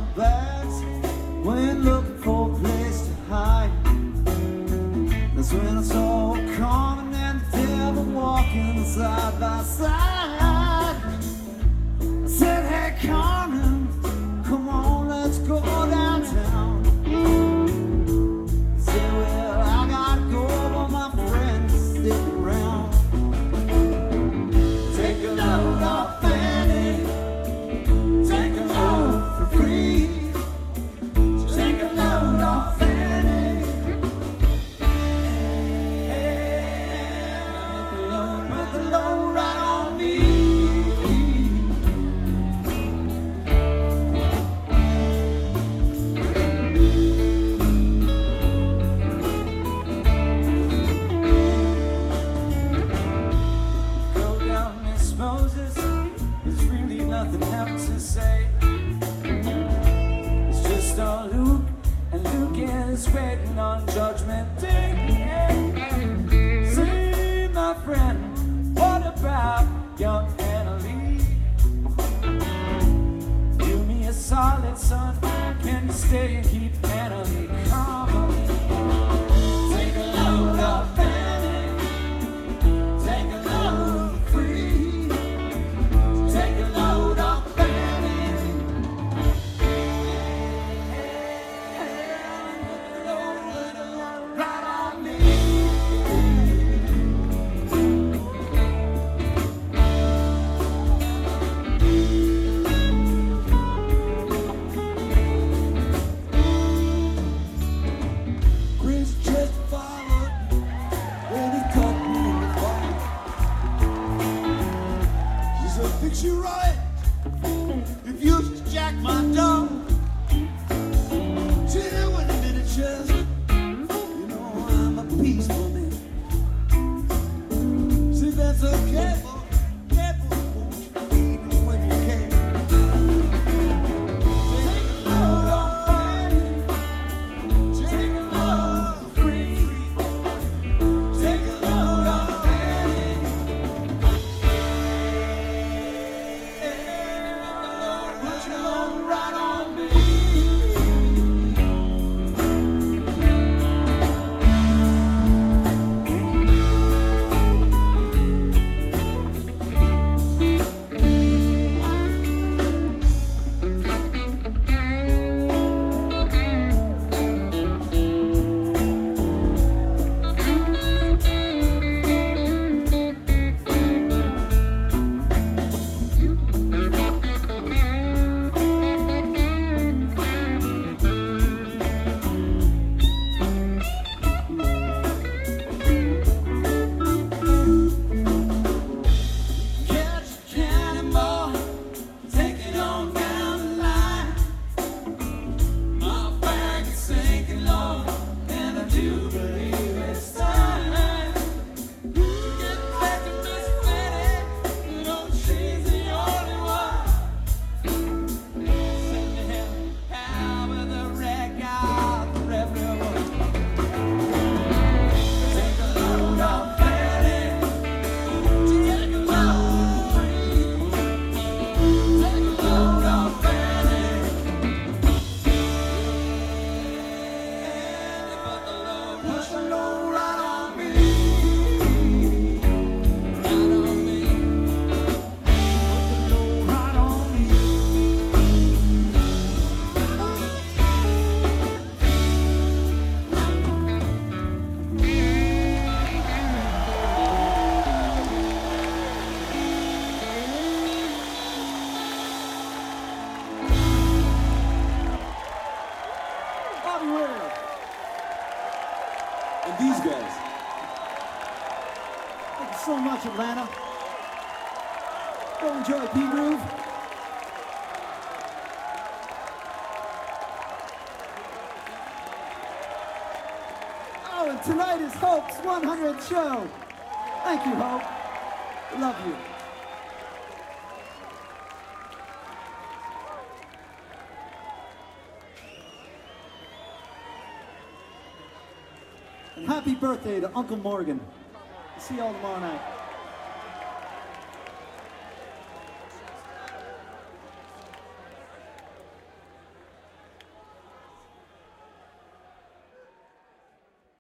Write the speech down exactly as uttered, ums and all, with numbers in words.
the bags when looking for a place to hide. That's when I saw Carmen and the devil walking side by side. I said, hey Carmen, come on, let's go downtown. Say, well, I gotta go, but my friends stick around. Take a load off Fanny, take a load for free. Take a load off Fanny, and put the load, put the load right on me. Moses, there's really nothing else to say. It's just all Luke, and Luke is waiting on Judgment Day. Say, my friend, what about young Annalie? Do me a solid, son, can you stay and keep Annalie company? Take a load off Fanny, take a load free. Fix you right if you just jack my dog. Chill with a minute, just you know I'm a peaceful man. See, that's okay, boy. Careful, won't you leave me when you can. Take a load off Fanny, take a load free. Take a load off Fanny. Right on me. And these guys. Thank you so much, Atlanta. Go enjoy P-Groove. Oh, and tonight is Hope's one hundredth show. Thank you, Hope. Love you. And happy birthday to Uncle Morgan. See y'all tomorrow night.